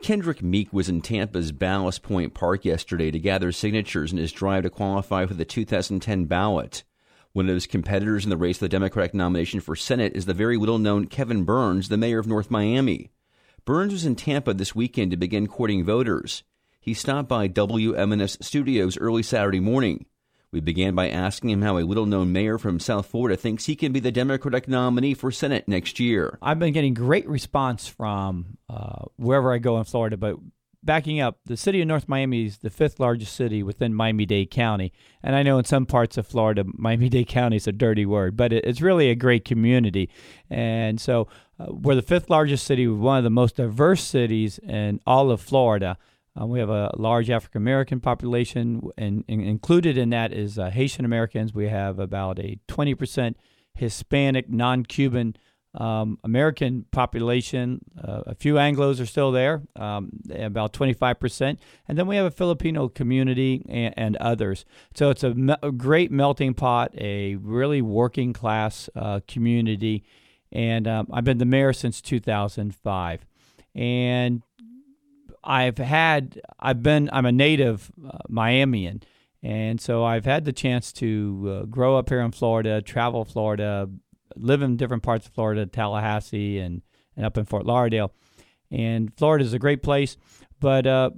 Kendrick Meek was in Tampa's Ballast Point Park yesterday to gather signatures in his drive to qualify for the 2010 ballot. One of his competitors in the race for the Democratic nomination for Senate is the very little-known Kevin Burns, the mayor of North Miami. Burns was in Tampa this weekend to begin courting voters. He stopped by WMNS Studios early Saturday morning. We began by asking him how a little-known mayor from South Florida thinks he can be the Democratic nominee for Senate next year. I've been getting great response from wherever I go in Florida, but backing up, the city of North Miami is the fifth largest city within Miami-Dade County. And I know in some parts of Florida, Miami-Dade County is a dirty word, but it's really a great community. And so we're the fifth largest city, one of the most diverse cities in all of Florida. We have a large African-American population, and included in that is Haitian Americans. We have about a 20% Hispanic, non-Cuban American population. A few Anglos are still there, about 25%. And then we have a Filipino community and others. So it's a great melting pot, a really working-class community. And I've been the mayor since 2005. And I'm a native Miamian, and so I've had the chance to grow up here in Florida, travel Florida, live in different parts of Florida, Tallahassee and up in Fort Lauderdale. And Florida is a great place, but the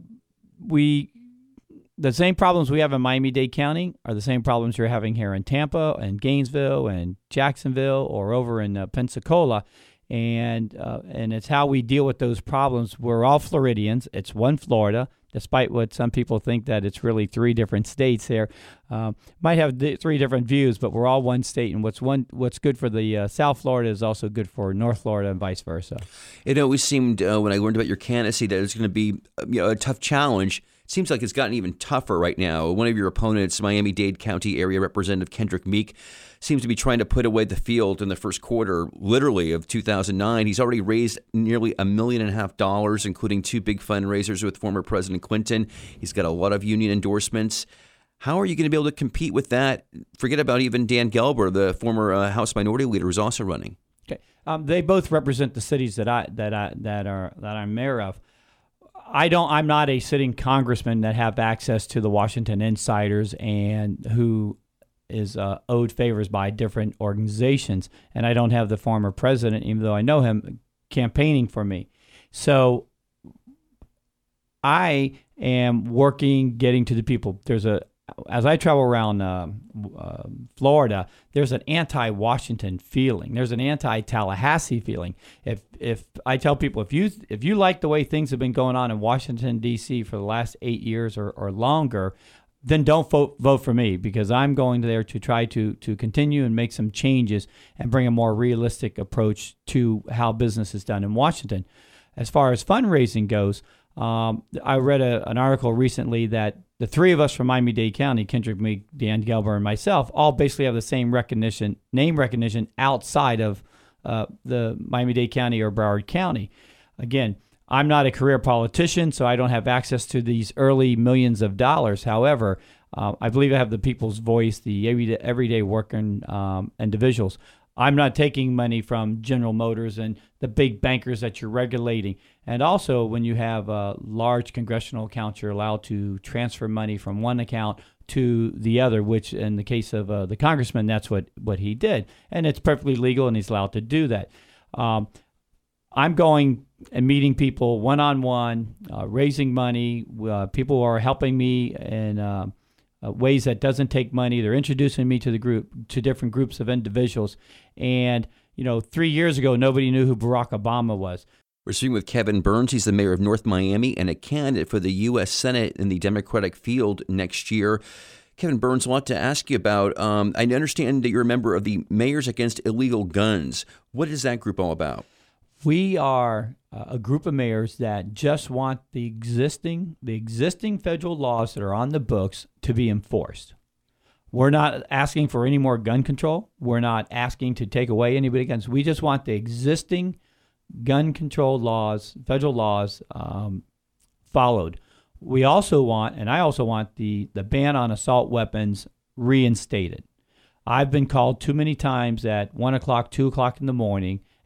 same problems we have in Miami-Dade County are the same problems you're having here in Tampa and Gainesville and Jacksonville or over in Pensacola. And it's how we deal with those problems. We're all Floridians. It's one Florida, despite what some people think that it's really three different states here. Might have three different views, but we're all one state. And what's good for the South Florida is also good for North Florida and vice versa. It always seemed, when I learned about your candidacy, that it was going to be a tough challenge. Seems like it's gotten even tougher right now. One of your opponents, Miami-Dade County Area Representative Kendrick Meek, seems to be trying to put away the field in the first quarter, literally, of 2009. He's already raised nearly $1.5 million, including two big fundraisers with former President Clinton. He's got a lot of union endorsements. How are you going to be able to compete with that? Forget about even Dan Gelber, the former House Minority Leader, who's also running. Okay, they both represent the cities that I'm mayor of. I'm not a sitting congressman that have access to the Washington insiders and who is owed favors by different organizations. And I don't have the former president, even though I know him, campaigning for me. So I am getting to the people. As I travel around Florida, there's an anti-Washington feeling. There's an anti-Tallahassee feeling. If I tell people, if you like the way things have been going on in Washington, D.C. for the last 8 years or longer, then don't vote for me, because I'm going there to try to continue and make some changes and bring a more realistic approach to how business is done in Washington. As far as fundraising goes, I read an article recently that the three of us from Miami-Dade County, Kendrick Meek, Dan Gelber, and myself, all basically have the same name recognition outside of the Miami-Dade County or Broward County. Again, I'm not a career politician, so I don't have access to these early millions of dollars. However, I believe I have the people's voice, the everyday working individuals. I'm not taking money from General Motors and the big bankers that you're regulating. And also, when you have large congressional accounts, you're allowed to transfer money from one account to the other, which in the case of the congressman, that's what he did. And it's perfectly legal, and he's allowed to do that. I'm going and meeting people one-on-one, raising money. People are helping me in ways that doesn't take money. They're introducing me to different groups of individuals. And, 3 years ago, nobody knew who Barack Obama was. We're speaking with Kevin Burns. He's the mayor of North Miami and a candidate for the U.S. Senate in the Democratic field next year. Kevin Burns, a lot to ask you about. I understand that you're a member of the Mayors Against Illegal Guns. What is that group all about? We are a group of mayors that just want the existing federal laws that are on the books to be enforced. We're not asking for any more gun control. We're not asking to take away anybody's guns. We just want the existing gun control laws, federal laws, followed. We also want, and I also want the ban on assault weapons reinstated. I've been called too many times at 1 o'clock, 2 o'clock in the morning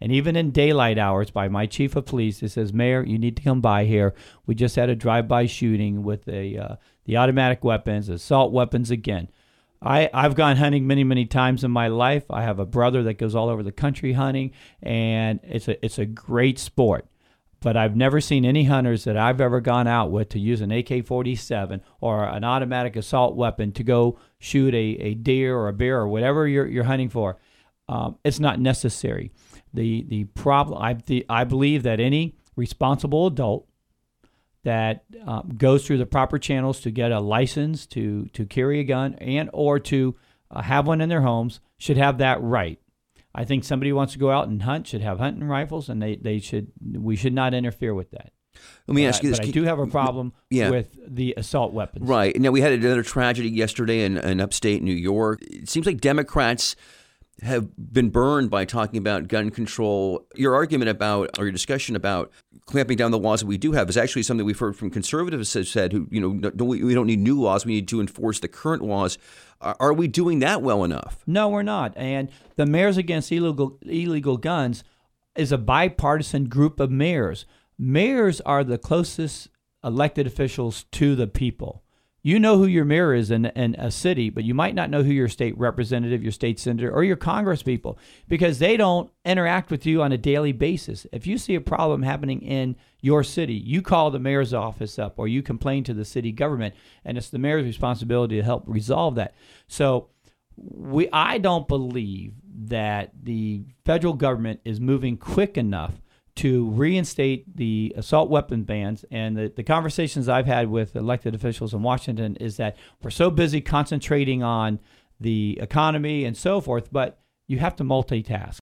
And even in daylight hours by my chief of police, he says, Mayor, you need to come by here. We just had a drive-by shooting with the automatic weapons, assault weapons again. I've gone hunting many, many times in my life. I have a brother that goes all over the country hunting, and it's a great sport. But I've never seen any hunters that I've ever gone out with to use an AK-47 or an automatic assault weapon to go shoot a deer or a bear or whatever you're hunting for. It's not necessary. The problem, I believe that any responsible adult that goes through the proper channels to get a license to carry a gun and or to have one in their homes should have that right. I think somebody who wants to go out and hunt should have hunting rifles, and we should not interfere with that. Let me ask you this. But I do have a problem with the assault weapons. Right. Now, we had another tragedy yesterday in upstate New York. It seems like Democrats have been burned by talking about gun control. Your argument about, or your discussion about clamping down the laws that we do have is actually something we've heard from conservatives have said, who, we don't need new laws. We need to enforce the current laws. Are we doing that well enough? No, we're not. And the Mayors Against Illegal Guns is a bipartisan group of mayors. Mayors are the closest elected officials to the people. You know who your mayor is in a city, but you might not know who your state representative, your state senator, or your congresspeople, because they don't interact with you on a daily basis. If you see a problem happening in your city, you call the mayor's office up or you complain to the city government, and it's the mayor's responsibility to help resolve that. So I don't believe that the federal government is moving quick enough to reinstate the assault weapon bans. And the conversations I've had with elected officials in Washington is that we're so busy concentrating on the economy and so forth, but you have to multitask.